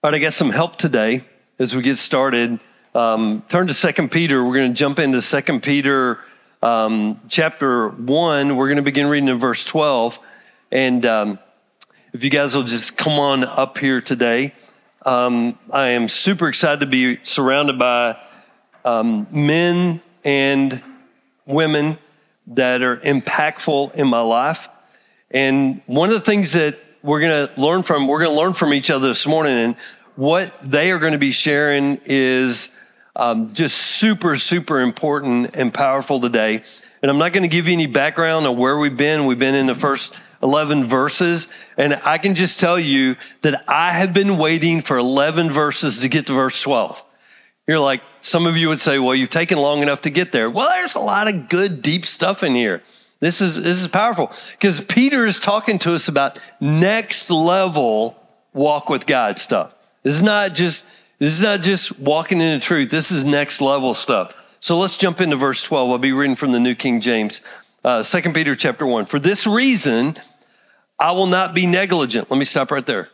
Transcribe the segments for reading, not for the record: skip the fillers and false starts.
All right, I got some help today as we get started. Turn to 2 Peter. We're going to jump into 2 Peter chapter 1. We're going to begin reading in verse 12. And if you guys will just come on up here today. I am super excited to be surrounded by men and women that are impactful in my life. And one of the things that we're going to learn from each other this morning, and what they are going to be sharing is just super, super important and powerful today. And I'm not going to give you any background on where we've been. We've been in the first 11 verses. And I can just tell you that I have been waiting for 11 verses to get to verse 12. You're like, some of you would say, well, you've taken long enough to get there. Well, there's a lot of good, deep stuff in here. This is powerful because Peter is talking to us about next level walk with God stuff. This is not just walking in the truth. This is next level stuff. So let's jump into verse 12. I'll be reading from the New King James, 2 Peter chapter 1. For this reason, I will not be negligent. Let me stop right there.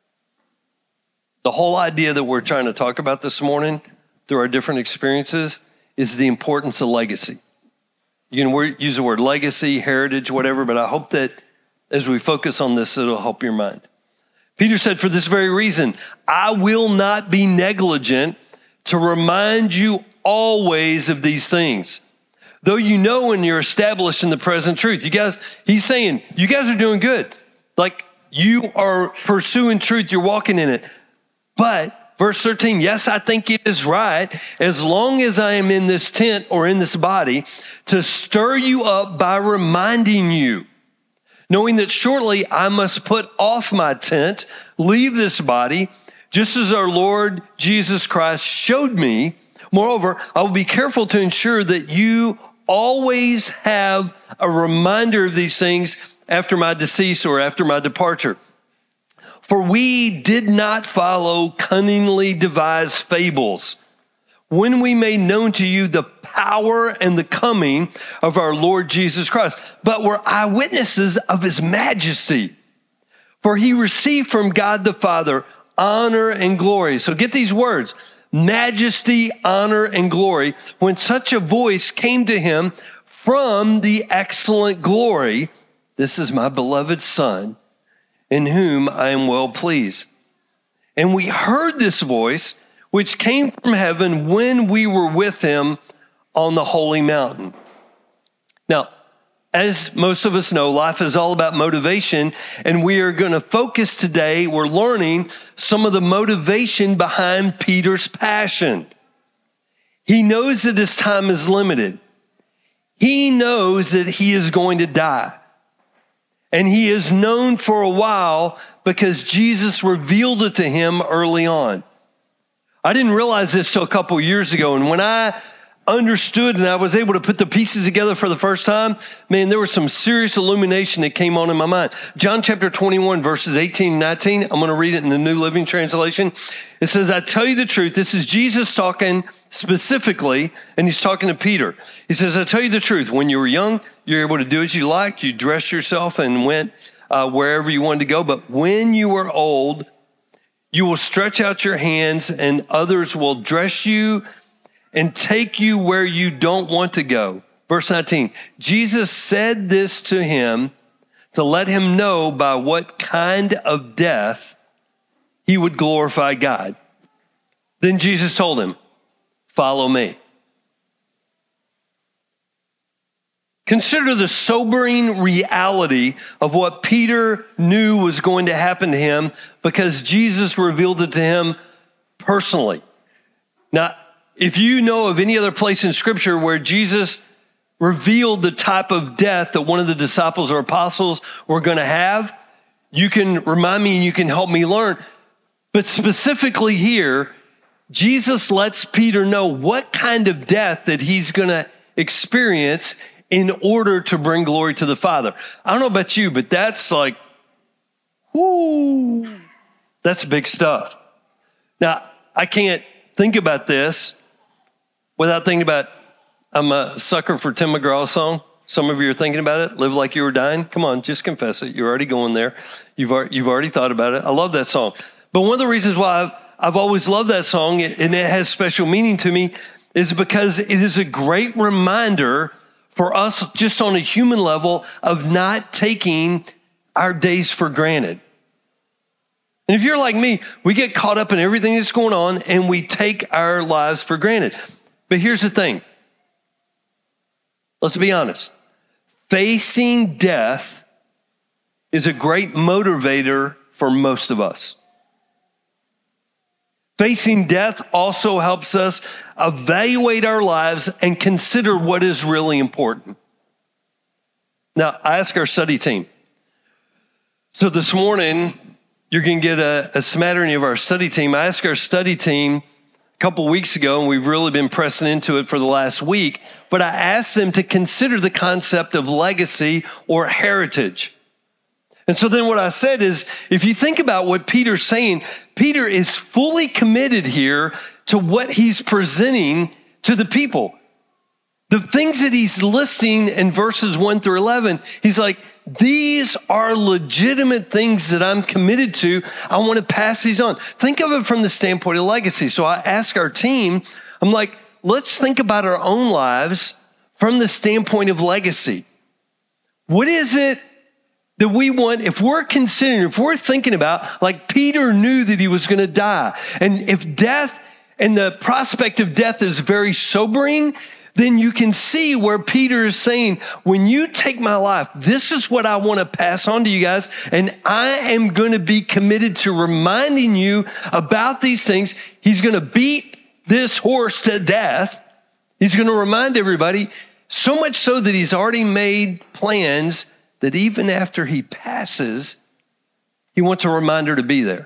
The whole idea that we're trying to talk about this morning through our different experiences is the importance of legacy. You can use the word legacy, heritage, whatever, but I hope that as we focus on this, it'll help your mind. Peter said, for this very reason, I will not be negligent to remind you always of these things. Though you know and you're established in the present truth. He's saying, you guys are doing good. Like you are pursuing truth, you're walking in it. But verse 13, yes, I think it is right, as long as I am in this tent or in this body, to stir you up by reminding you, knowing that shortly I must put off my tent, leave this body, just as our Lord Jesus Christ showed me. Moreover, I will be careful to ensure that you always have a reminder of these things after my decease or after my departure. For we did not follow cunningly devised fables when we made known to you the power and the coming of our Lord Jesus Christ, but were eyewitnesses of his majesty. For he received from God the Father honor and glory. So get these words, majesty, honor, and glory, when such a voice came to him from the excellent glory, this is my beloved Son, in whom I am well pleased. And we heard this voice, which came from heaven when we were with him on the holy mountain. Now, as most of us know, life is all about motivation, and we are going to focus today, we're learning some of the motivation behind Peter's passion. He knows that his time is limited. He knows that he is going to die. And he is known for a while because Jesus revealed it to him early on. I didn't realize this till a couple years ago. And when I understood and I was able to put the pieces together for the first time, man, there was some serious illumination that came on in my mind. John chapter 21, verses 18 and 19. I'm going to read it in the New Living Translation. It says, I tell you the truth. This is Jesus talking specifically, and he's talking to Peter. He says, I tell you the truth. When you were young, you were able to do as you liked. You dressed yourself and went wherever you wanted to go. But when you are old, you will stretch out your hands and others will dress you and take you where you don't want to go. Verse 19, Jesus said this to him to let him know by what kind of death he would glorify God. Then Jesus told him, follow me. Consider the sobering reality of what Peter knew was going to happen to him because Jesus revealed it to him personally. Now, if you know of any other place in Scripture where Jesus revealed the type of death that one of the disciples or apostles were going to have, you can remind me and you can help me learn. But specifically here, Jesus lets Peter know what kind of death that he's going to experience in order to bring glory to the Father. I don't know about you, but that's like, whoo, that's big stuff. Now, I can't think about this without thinking about, I'm a sucker for Tim McGraw's song. Some of you are thinking about it. Live Like You Were Dying. Come on, just confess it. You're already going there. You've already thought about it. I love that song. But one of the reasons why I've always loved that song, and it has special meaning to me, is because it is a great reminder for us just on a human level of not taking our days for granted. And if you're like me, we get caught up in everything that's going on and we take our lives for granted. But here's the thing. Let's be honest. Facing death is a great motivator for most of us. Facing death also helps us evaluate our lives and consider what is really important. Now, I asked our study team. So this morning, you're going to get a smattering of our study team. I asked our study team a couple weeks ago, and we've really been pressing into it for the last week, but I asked them to consider the concept of legacy or heritage. And so then what I said is, if you think about what Peter's saying, Peter is fully committed here to what he's presenting to the people. The things that he's listing in verses 1 through 11, he's like, these are legitimate things that I'm committed to. I want to pass these on. Think of it from the standpoint of legacy. So I ask our team, I'm like, let's think about our own lives from the standpoint of legacy. What is it that we want, if we're considering, if we're thinking about, like Peter knew that he was going to die, and if death and the prospect of death is very sobering, then you can see where Peter is saying, when you take my life, this is what I want to pass on to you guys, and I am going to be committed to reminding you about these things. He's going to beat this horse to death. He's going to remind everybody, so much so that he's already made plans that even after he passes, he wants a reminder to be there.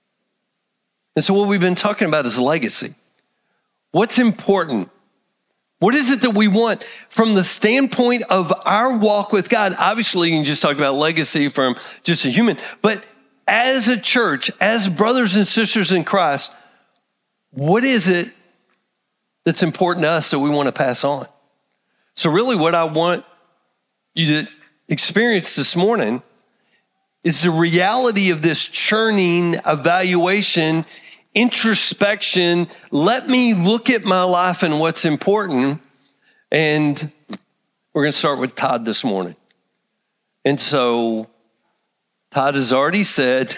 And so what we've been talking about is legacy. What's important? What is it that we want from the standpoint of our walk with God? Obviously, you can just talk about legacy from just a human, but as a church, as brothers and sisters in Christ, what is it that's important to us that we want to pass on? So really what I want you to experience this morning is the reality of this churning, evaluation, introspection. Let me look at my life and what's important. And we're going to start with Todd this morning. And so Todd has already said,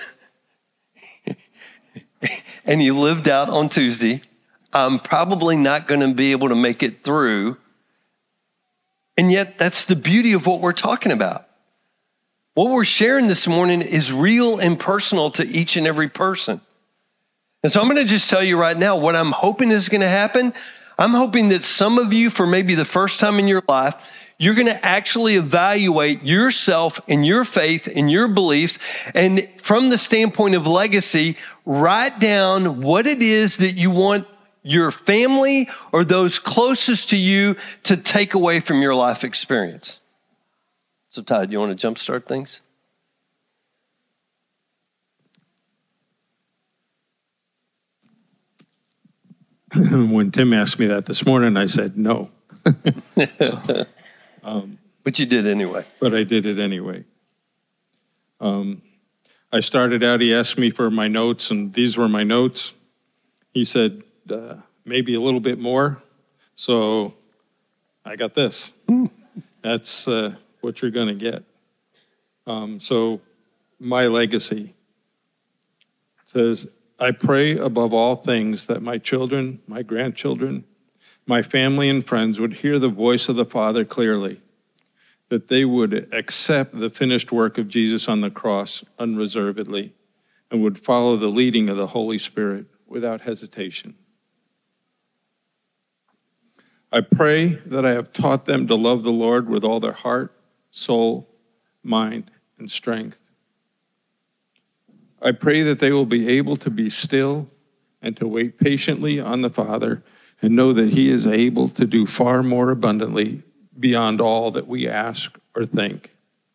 and he lived out on Tuesday, I'm probably not going to be able to make it through. And yet that's the beauty of what we're talking about. What we're sharing this morning is real and personal to each and every person. And so I'm going to just tell you right now what I'm hoping is going to happen. I'm hoping that some of you, for maybe the first time in your life, you're going to actually evaluate yourself and your faith and your beliefs. And from the standpoint of legacy, write down what it is that you want your family or those closest to you to take away from your life experience. So Todd, you want to jumpstart things? When Tim asked me that this morning, I said no. But you did anyway. But I did it anyway. I started out, he asked me for my notes, and these were my notes. He said, maybe a little bit more. So I got this. That's what you're going to get. So my legacy says, I pray above all things that my children, my grandchildren, my family and friends would hear the voice of the Father clearly, that they would accept the finished work of Jesus on the cross unreservedly, and would follow the leading of the Holy Spirit without hesitation. I pray that I have taught them to love the Lord with all their heart, soul, mind, and strength. I pray that they will be able to be still and to wait patiently on the Father and know that He is able to do far more abundantly beyond all that we ask or think.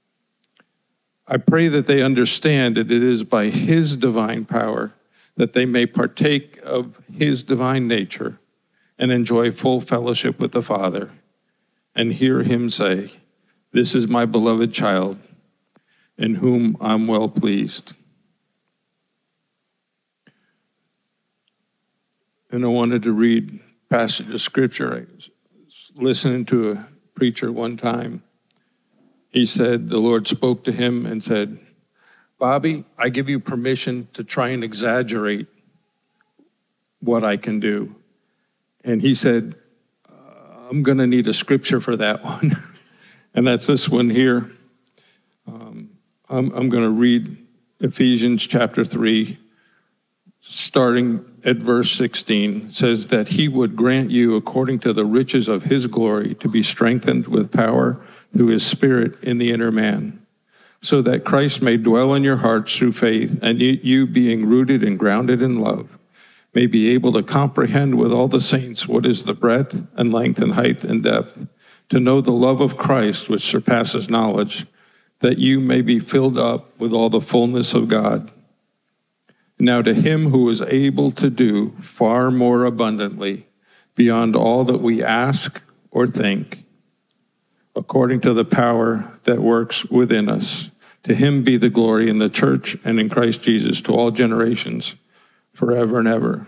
I pray that they understand that it is by His divine power that they may partake of His divine nature and enjoy full fellowship with the Father, and hear Him say, "This is my beloved child, in whom I'm well pleased." and I wanted to read a passage of scripture. I was listening to a preacher one time. He said, the Lord spoke to him and said, Bobby, I give you permission to try and exaggerate what I can do. And he said, I'm going to need a scripture for that one. And that's this one here. I'm going to read Ephesians chapter 3, starting at verse 16. It says that he would grant you, according to the riches of his glory, to be strengthened with power through his Spirit in the inner man, so that Christ may dwell in your hearts through faith, and you being rooted and grounded in love, may be able to comprehend with all the saints what is the breadth and length and height and depth, to know the love of Christ which surpasses knowledge, that you may be filled up with all the fullness of God. Now to him who is able to do far more abundantly beyond all that we ask or think, according to the power that works within us, to him be the glory in the church and in Christ Jesus to all generations, forever and ever.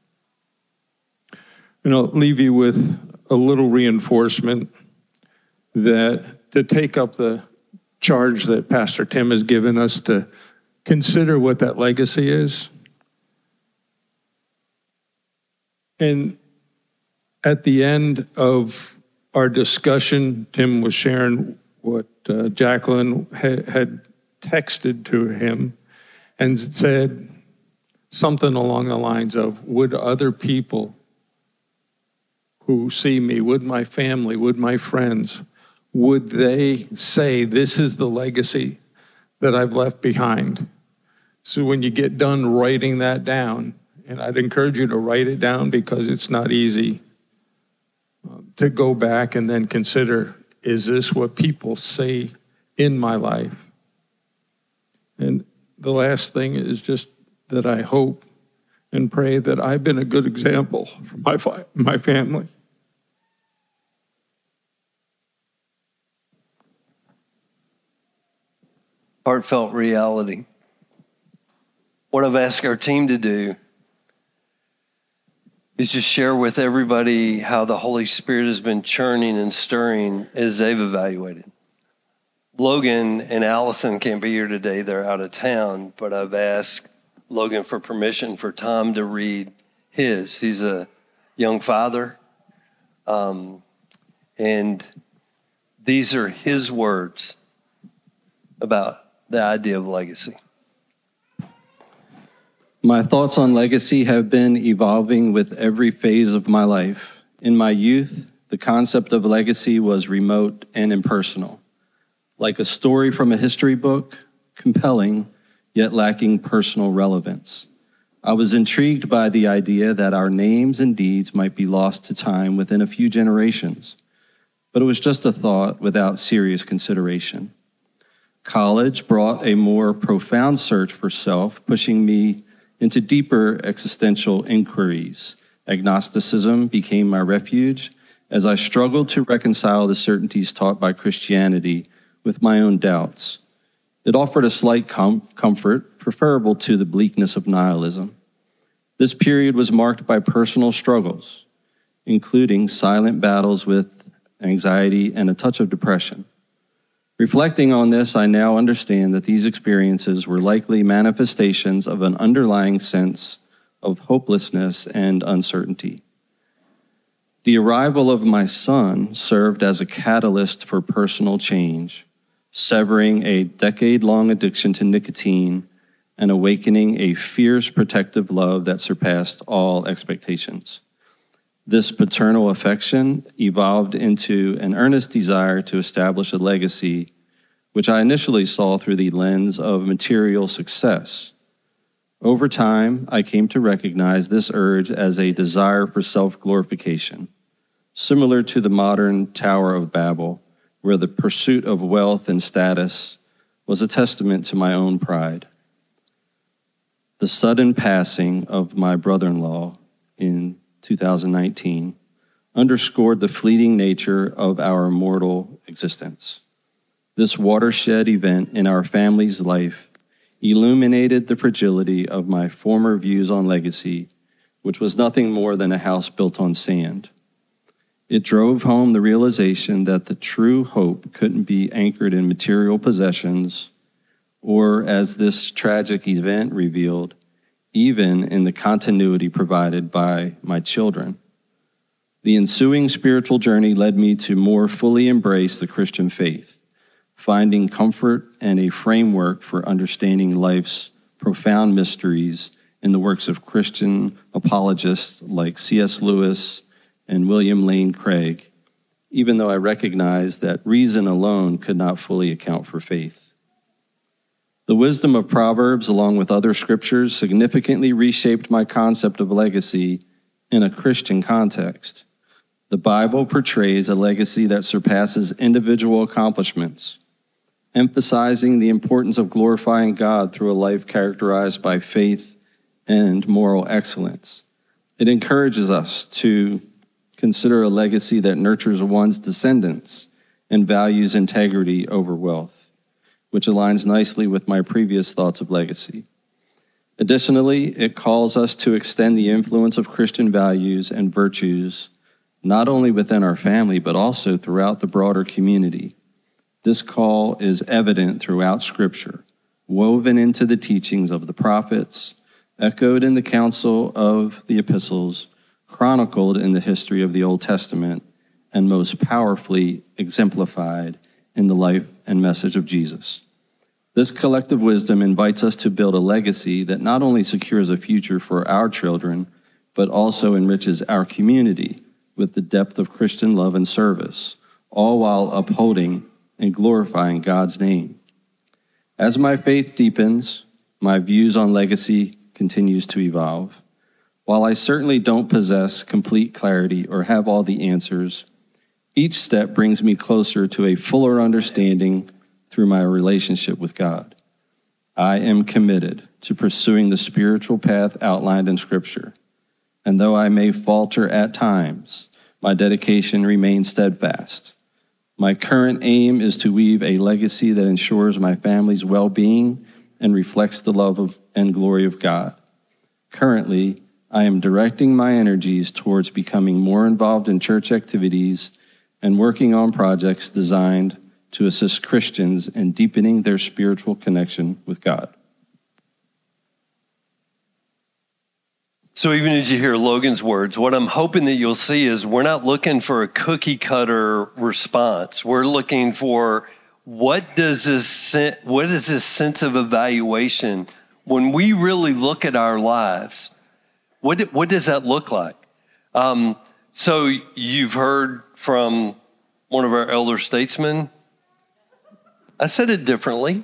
And I'll leave you with a little reinforcement that to take up the charge that Pastor Tim has given us to consider what that legacy is. And at the end of our discussion, Tim was sharing what Jacqueline had texted to him and said something along the lines of, would other people who see me, would my family, would my friends, would they say, this is the legacy that I've left behind? So when you get done writing that down, and I'd encourage you to write it down because it's not easy, to go back and then consider, is this what people say in my life? And the last thing is just that I hope and pray that I've been a good example for my family. Heartfelt reality. What I've asked our team to do is just share with everybody how the Holy Spirit has been churning and stirring as they've evaluated. Logan and Allison can't be here today. They're out of town, but I've asked Logan for permission for Tom to read his. He's a young father, and these are his words about the idea of legacy. My thoughts on legacy have been evolving with every phase of my life. In my youth, the concept of legacy was remote and impersonal, like a story from a history book, compelling, yet lacking personal relevance. I was intrigued by the idea that our names and deeds might be lost to time within a few generations, but it was just a thought without serious consideration. College brought a more profound search for self, pushing me into deeper existential inquiries. Agnosticism became my refuge as I struggled to reconcile the certainties taught by Christianity with my own doubts. It offered a slight comfort, preferable to the bleakness of nihilism. This period was marked by personal struggles, including silent battles with anxiety and a touch of depression. Reflecting on this, I now understand that these experiences were likely manifestations of an underlying sense of hopelessness and uncertainty. The arrival of my son served as a catalyst for personal change, severing a decade-long addiction to nicotine and awakening a fierce protective love that surpassed all expectations. This paternal affection evolved into an earnest desire to establish a legacy, which I initially saw through the lens of material success. Over time, I came to recognize this urge as a desire for self-glorification, similar to the modern Tower of Babel, where the pursuit of wealth and status was a testament to my own pride. The sudden passing of my brother-in-law in 2019 underscored the fleeting nature of our mortal existence. This watershed event in our family's life illuminated the fragility of my former views on legacy, which was nothing more than a house built on sand. It drove home the realization that the true hope couldn't be anchored in material possessions, or, as this tragic event revealed, even in the continuity provided by my children. The ensuing spiritual journey led me to more fully embrace the Christian faith, finding comfort and a framework for understanding life's profound mysteries in the works of Christian apologists like C.S. Lewis and William Lane Craig, even though I recognized that reason alone could not fully account for faith. The wisdom of Proverbs, along with other scriptures, significantly reshaped my concept of legacy in a Christian context. The Bible portrays a legacy that surpasses individual accomplishments, emphasizing the importance of glorifying God through a life characterized by faith and moral excellence. It encourages us to consider a legacy that nurtures one's descendants and values integrity over wealth, which aligns nicely with my previous thoughts of legacy. Additionally, it calls us to extend the influence of Christian values and virtues not only within our family, but also throughout the broader community. This call is evident throughout Scripture, woven into the teachings of the prophets, echoed in the counsel of the epistles, chronicled in the history of the Old Testament, and most powerfully exemplified in the life and message of Jesus. This collective wisdom invites us to build a legacy that not only secures a future for our children, but also enriches our community with the depth of Christian love and service, all while upholding and glorifying God's name. As my faith deepens, my views on legacy continues to evolve. While I certainly don't possess complete clarity or have all the answers, each step brings me closer to a fuller understanding through my relationship with God. I am committed to pursuing the spiritual path outlined in Scripture, and though I may falter at times, my dedication remains steadfast. My current aim is to weave a legacy that ensures my family's well-being and reflects the love and glory of God. Currently, I am directing my energies towards becoming more involved in church activities and working on projects designed to assist Christians in deepening their spiritual connection with God. So even as you hear Logan's words, what I'm hoping that you'll see is we're not looking for a cookie cutter response. We're looking for what is this sense of evaluation when we really look at our lives? What does that look like? So you've heard from one of our elder statesmen. I said it differently.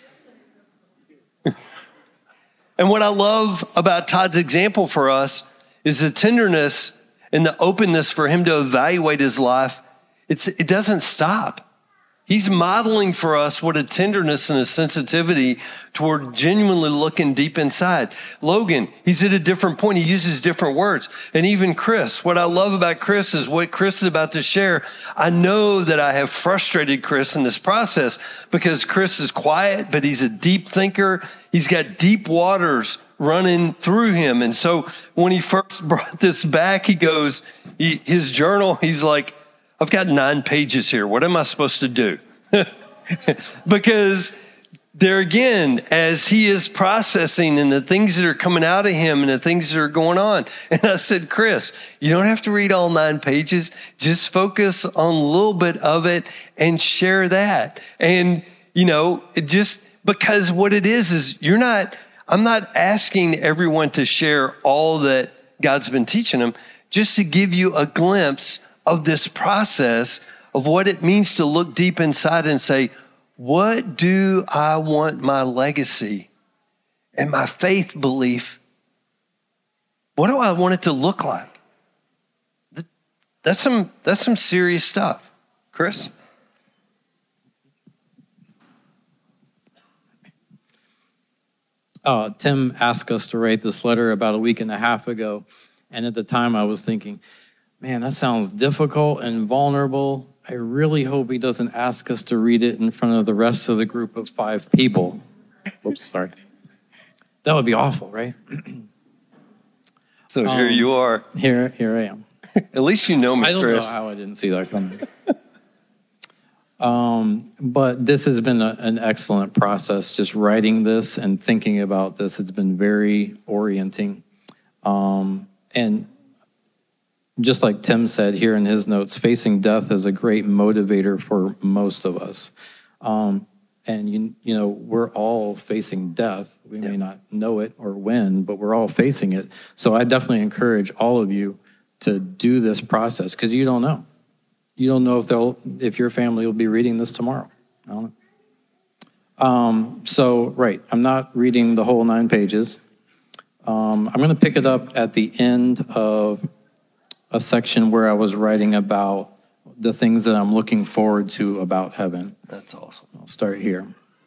And what I love about Todd's example for us is the tenderness and the openness for him to evaluate his life. It doesn't stop. He's modeling for us what a tenderness and a sensitivity toward genuinely looking deep inside. Logan, he's at a different point. He uses different words. And even Chris, what I love about Chris is what Chris is about to share. I know that I have frustrated Chris in this process because Chris is quiet, but he's a deep thinker. He's got deep waters running through him. And so when he first brought this back, he goes, his journal, he's like, I've got 9 pages here. What am I supposed to do? Because there again, as he is processing and the things that are coming out of him and the things that are going on. And I said, Chris, you don't have to read all 9 pages. Just focus on a little bit of it and share that. And, it just because what it is I'm not asking everyone to share all that God's been teaching them, just to give you a glimpse of this process of what it means to look deep inside and say, what do I want my legacy and my faith belief, what do I want it to look like? That's some serious stuff. Chris? Tim asked us to write this letter about a week and a half ago, and at the time I was thinking, man, that sounds difficult and vulnerable. I really hope he doesn't ask us to read it in front of the rest of the group of 5 people. Oops, sorry. That would be awful, right? So here you are. Here I am. At least you know me, I don't Chris. know how I didn't see that coming. But this has been an excellent process, just writing this and thinking about this. It's been very orienting. And just like Tim said here in his notes, facing death is a great motivator for most of us. And, you know, we're all facing death. We may not know it or when, but we're all facing it. So I definitely encourage all of you to do this process, because you don't know. You don't know if your family will be reading this tomorrow. I don't know. Right, I'm not reading the whole 9 pages. I'm going to pick it up at the end of a section where I was writing about the things that I'm looking forward to about heaven. That's awesome. I'll start here.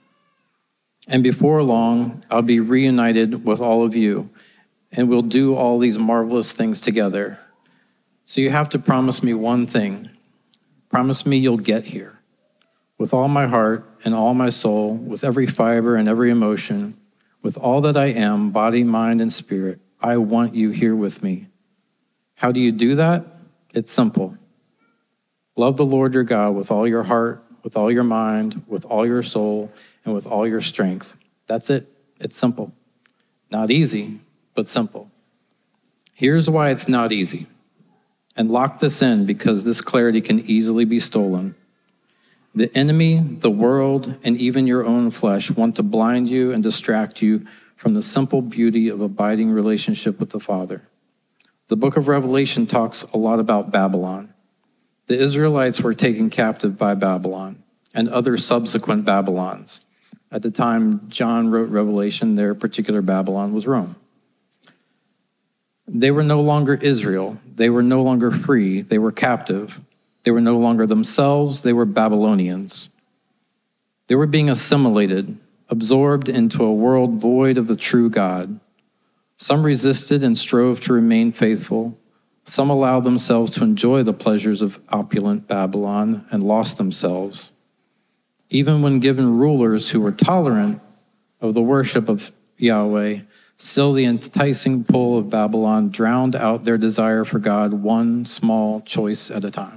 And before long, I'll be reunited with all of you, and we'll do all these marvelous things together. So you have to promise me one thing. Promise me you'll get here. With all my heart and all my soul, with every fiber and every emotion, with all that I am, body, mind, and spirit, I want you here with me. How do you do that? It's simple. Love the Lord your God with all your heart, with all your mind, with all your soul, and with all your strength. That's it. It's simple. Not easy, but simple. Here's why it's not easy. And lock this in, because this clarity can easily be stolen. The enemy, the world, and even your own flesh want to blind you and distract you from the simple beauty of abiding relationship with the Father. The book of Revelation talks a lot about Babylon. The Israelites were taken captive by Babylon and other subsequent Babylons. At the time John wrote Revelation, their particular Babylon was Rome. They were no longer Israel. They were no longer free. They were captive. They were no longer themselves. They were Babylonians. They were being assimilated, absorbed into a world void of the true God. Some resisted and strove to remain faithful. Some allowed themselves to enjoy the pleasures of opulent Babylon and lost themselves. Even when given rulers who were tolerant of the worship of Yahweh, still the enticing pull of Babylon drowned out their desire for God one small choice at a time.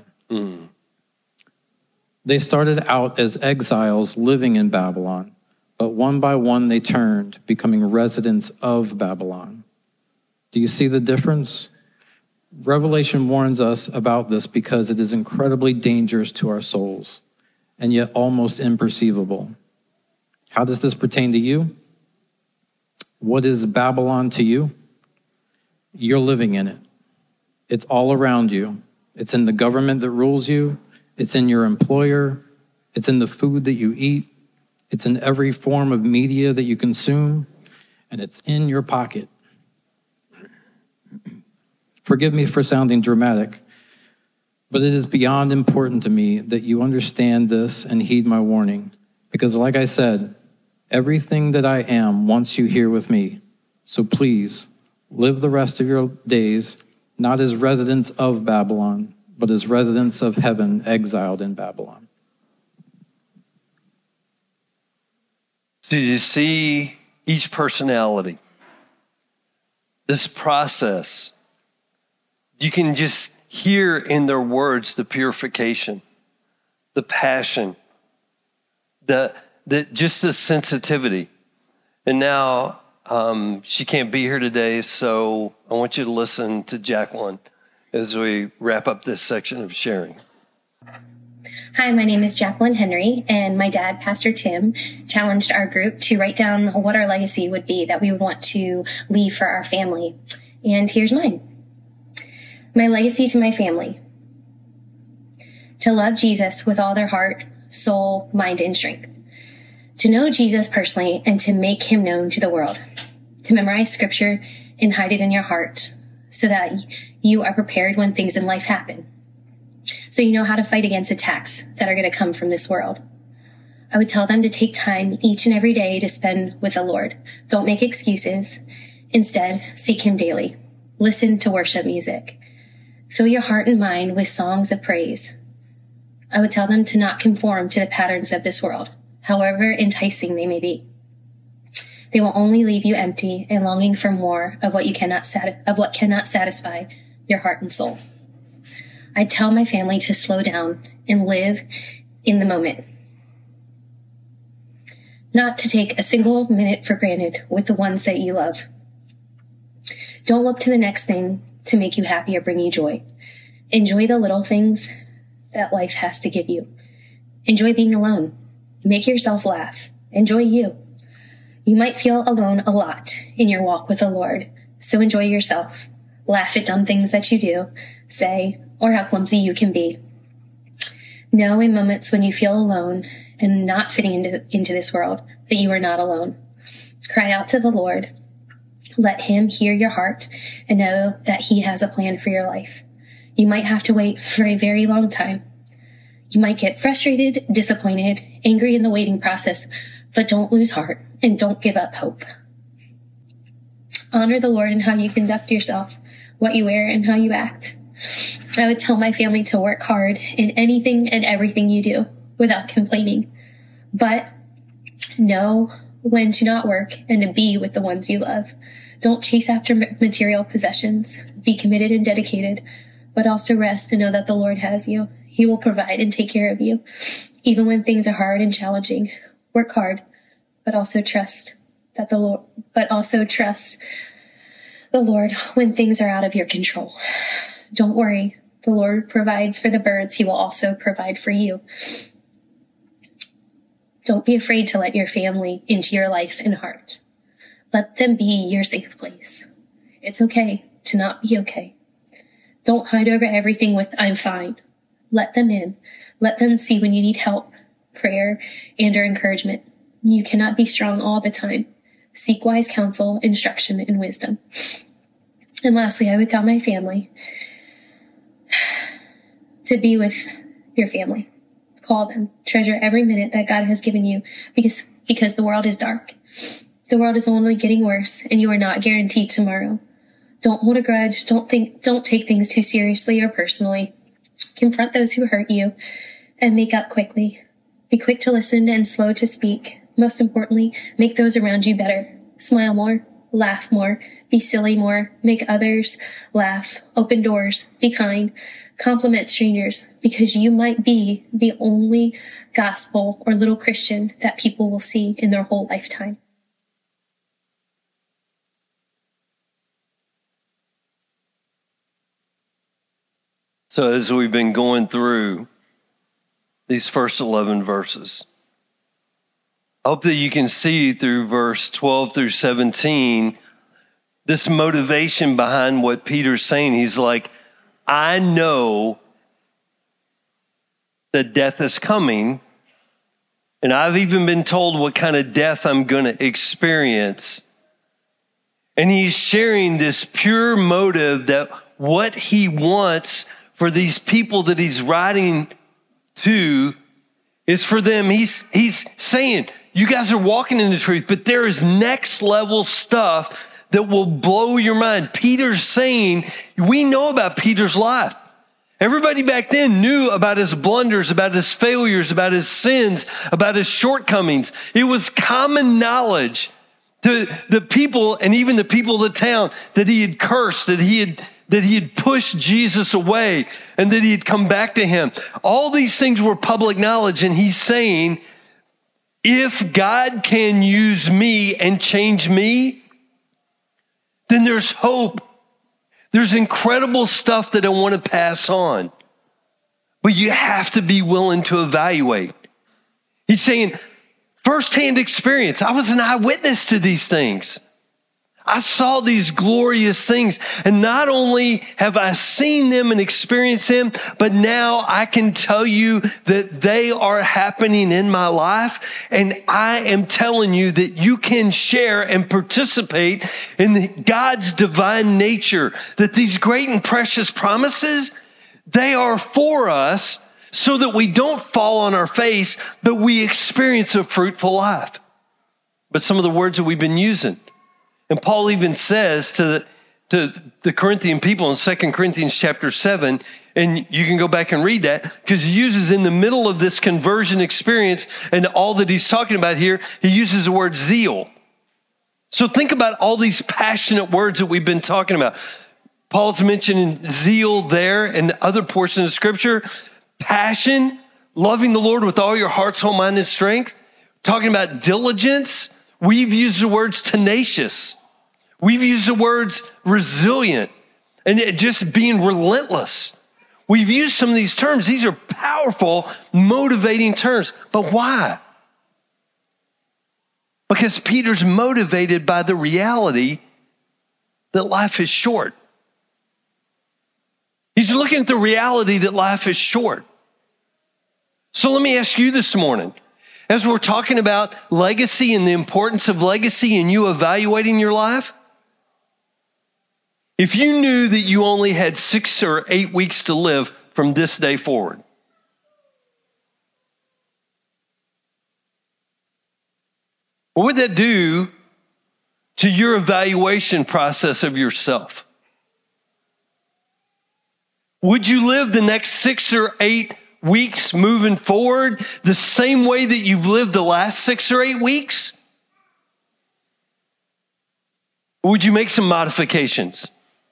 They started out as exiles living in Babylon, but one by one they turned, becoming residents of Babylon. Do you see the difference? Revelation warns us about this because it is incredibly dangerous to our souls, and yet almost imperceivable. How does this pertain to you? What is Babylon to you? You're living in it. It's all around you. It's in the government that rules you. It's in your employer. It's in the food that you eat. It's in every form of media that you consume. And it's in your pocket. Forgive me for sounding dramatic, but it is beyond important to me that you understand this and heed my warning. Because like I said, everything that I am wants you here with me. So please, live the rest of your days, not as residents of Babylon, but as residents of heaven exiled in Babylon. So you see each personality, this process, you can just hear in their words the purification, the passion, just the sensitivity. And now she can't be here today, so I want you to listen to Jacqueline as we wrap up this section of sharing. Hi, my name is Jacqueline Henry, and my dad, Pastor Tim, challenged our group to write down what our legacy would be that we would want to leave for our family. And here's mine. My legacy to my family: to love Jesus with all their heart, soul, mind, and strength. To know Jesus personally and to make him known to the world. To memorize scripture and hide it in your heart so that you are prepared when things in life happen. So you know how to fight against attacks that are going to come from this world. I would tell them to take time each and every day to spend with the Lord. Don't make excuses. Instead, seek him daily. Listen to worship music. Fill your heart and mind with songs of praise. I would tell them to not conform to the patterns of this world, however enticing they may be. They will only leave you empty and longing for more of what cannot satisfy your heart and soul. I tell my family to slow down and live in the moment. Not to take a single minute for granted with the ones that you love. Don't look to the next thing to make you happy or bring you joy. Enjoy the little things that life has to give you. Enjoy being alone. Make yourself laugh. Enjoy you. You might feel alone a lot in your walk with the Lord, so enjoy yourself. Laugh at dumb things that you do, say, or how clumsy you can be. Know in moments when you feel alone and not fitting into this world that you are not alone. Cry out to the Lord. Let him hear your heart and know that he has a plan for your life. You might have to wait for a very long time. You might get frustrated, disappointed, angry in the waiting process, but don't lose heart and don't give up hope. Honor the Lord in how you conduct yourself, what you wear, and how you act. I would tell my family to work hard in anything and everything you do without complaining, but know when to not work and to be with the ones you love. Don't chase after material possessions. Be committed and dedicated, but also rest and know that the Lord has you. He will provide and take care of you, even when things are hard and challenging. Work hard, but also trust the Lord when things are out of your control. Don't worry. The Lord provides for the birds. He will also provide for you. Don't be afraid to let your family into your life and heart. Let them be your safe place. It's okay to not be okay. Don't hide over everything with "I'm fine." Let them in. Let them see when you need help, prayer, and/or encouragement. You cannot be strong all the time. Seek wise counsel, instruction, and wisdom. And lastly, I would tell my family to be with your family. Call them. Treasure every minute that God has given you because the world is dark. The world is only getting worse, and you are not guaranteed tomorrow. Don't hold a grudge. Don't take things too seriously or personally. Confront those who hurt you and make up quickly. Be quick to listen and slow to speak. Most importantly, make those around you better. Smile more, laugh more, be silly more, make others laugh, open doors, be kind, compliment strangers, because you might be the only gospel or little Christian that people will see in their whole lifetime. So as we've been going through these first 11 verses, I hope that you can see through verse 12 through 17 this motivation behind what Peter's saying. He's like, I know that death is coming, and I've even been told what kind of death I'm going to experience. And he's sharing this pure motive that what he wants for these people that he's writing to is for them. He's saying, you guys are walking in the truth, but there is next level stuff that will blow your mind. Peter's saying, we know about Peter's life. Everybody back then knew about his blunders, about his failures, about his sins, about his shortcomings. It was common knowledge to the people and even the people of the town that he had cursed, that he had pushed Jesus away, and that he had come back to him. All these things were public knowledge, and he's saying, if God can use me and change me, then there's hope. There's incredible stuff that I want to pass on. But you have to be willing to evaluate. He's saying, firsthand experience. I was an eyewitness to these things. I saw these glorious things, and not only have I seen them and experienced them, but now I can tell you that they are happening in my life, and I am telling you that you can share and participate in God's divine nature, that these great and precious promises, they are for us so that we don't fall on our face, but we experience a fruitful life. But some of the words that we've been using, and Paul even says to the Corinthian people in 2 Corinthians chapter 7, and you can go back and read that, because he uses in the middle of this conversion experience and all that he's talking about here, he uses the word zeal. So think about all these passionate words that we've been talking about. Paul's mentioning zeal there and other portions of Scripture. Passion, loving the Lord with all your heart, soul, mind, and strength. Talking about diligence. We've used the words tenacious. We've used the words resilient and just being relentless. We've used some of these terms. These are powerful, motivating terms. But why? Because Peter's motivated by the reality that life is short. He's looking at the reality that life is short. So let me ask you this morning, as we're talking about legacy and the importance of legacy and you evaluating your life, if you knew that you only had 6 or 8 weeks to live from this day forward, what would that do to your evaluation process of yourself? Would you live the next 6 or 8 weeks moving forward the same way that you've lived the last 6 or 8 weeks? Or would you make some modifications?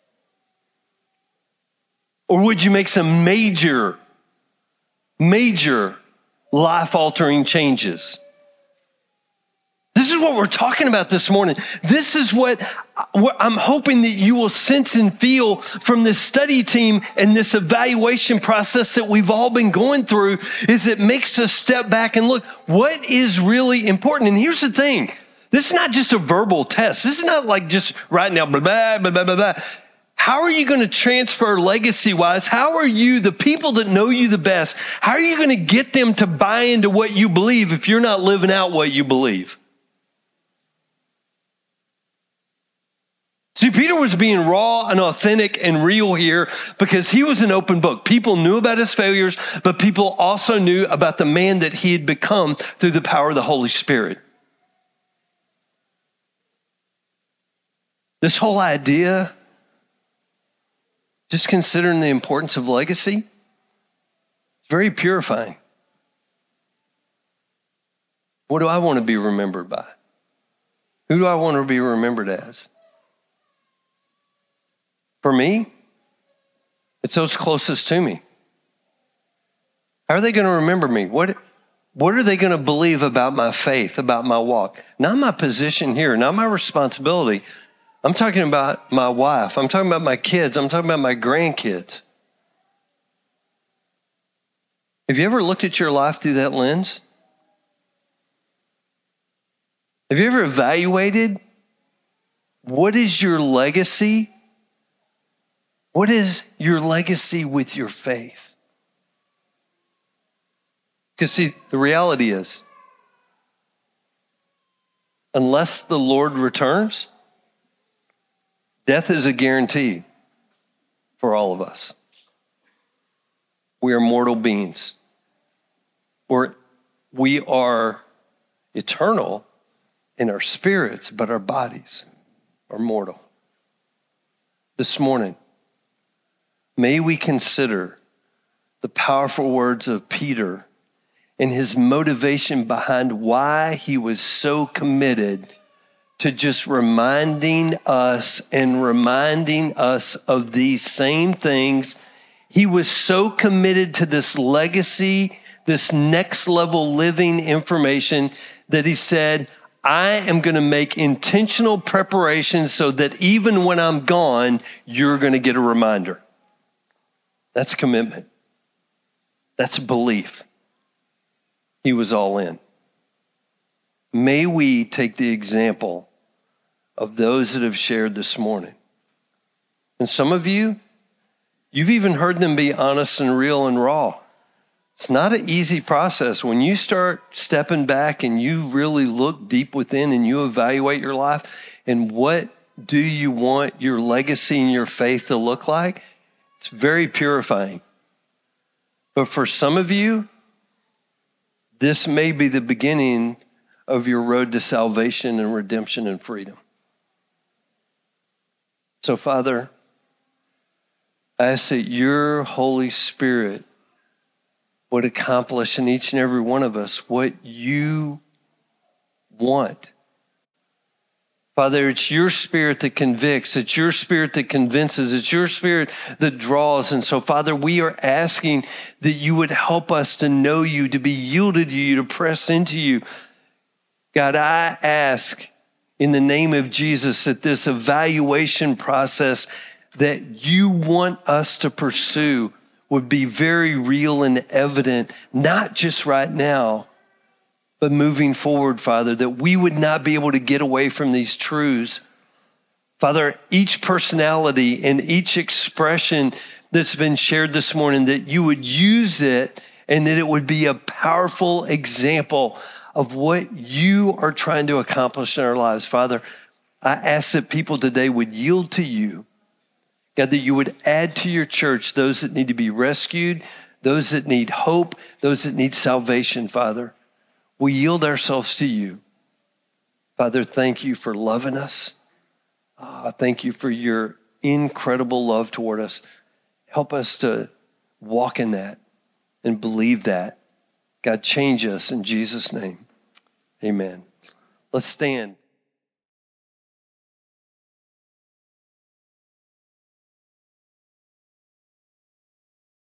Or would you make some major life-altering changes? This is what we're talking about this morning. This is what I'm hoping that you will sense and feel from this study team and this evaluation process that we've all been going through, is it makes us step back and look, what is really important? And here's the thing. This is not just a verbal test. This is not like just writing out blah, blah, blah, blah, blah, blah. How are you going to transfer legacy-wise? How are you, the people that know you the best, how are you going to get them to buy into what you believe if you're not living out what you believe? See, Peter was being raw and authentic and real here because he was an open book. People knew about his failures, but people also knew about the man that he had become through the power of the Holy Spirit. This whole idea, just considering the importance of legacy, it's very purifying. What do I want to be remembered by? Who do I want to be remembered as? For me, it's those closest to me. How are they going to remember me? What are they going to believe about my faith, about my walk? Not my position here, not my responsibility. I'm talking about my wife. I'm talking about my kids. I'm talking about my grandkids. Have you ever looked at your life through that lens? Have you ever evaluated what is your legacy? What is your legacy with your faith? Because see, the reality is, unless the Lord returns, death is a guarantee for all of us. We are mortal beings. We are eternal in our spirits, but our bodies are mortal. This morning, may we consider the powerful words of Peter and his motivation behind why he was so committed to just reminding us of these same things. He was so committed to this legacy, this next level living information, that he said, I am going to make intentional preparations so that even when I'm gone, you're going to get a reminder. That's commitment. That's belief. He was all in. May we take the example of those that have shared this morning. And some of you, you've even heard them be honest and real and raw. It's not an easy process. When you start stepping back and you really look deep within and you evaluate your life and what do you want your legacy and your faith to look like, it's very purifying. But for some of you, this may be the beginning of your road to salvation and redemption and freedom. So, Father, I ask that your Holy Spirit would accomplish in each and every one of us what you want Father, it's your Spirit that convicts. It's your Spirit that convinces. It's your Spirit that draws. And so, Father, we are asking that you would help us to know you, to be yielded to you, to press into you. God, I ask in the name of Jesus that this evaluation process that you want us to pursue would be very real and evident, not just right now, but moving forward, Father, that we would not be able to get away from these truths. Father, each personality and each expression that's been shared this morning, that you would use it and that it would be a powerful example of what you are trying to accomplish in our lives. Father, I ask that people today would yield to you. God, that you would add to your church those that need to be rescued, those that need hope, those that need salvation, Father. We yield ourselves to you. Father, thank you for loving us. Thank you for your incredible love toward us. Help us to walk in that and believe that. God, change us in Jesus' name. Amen. Let's stand.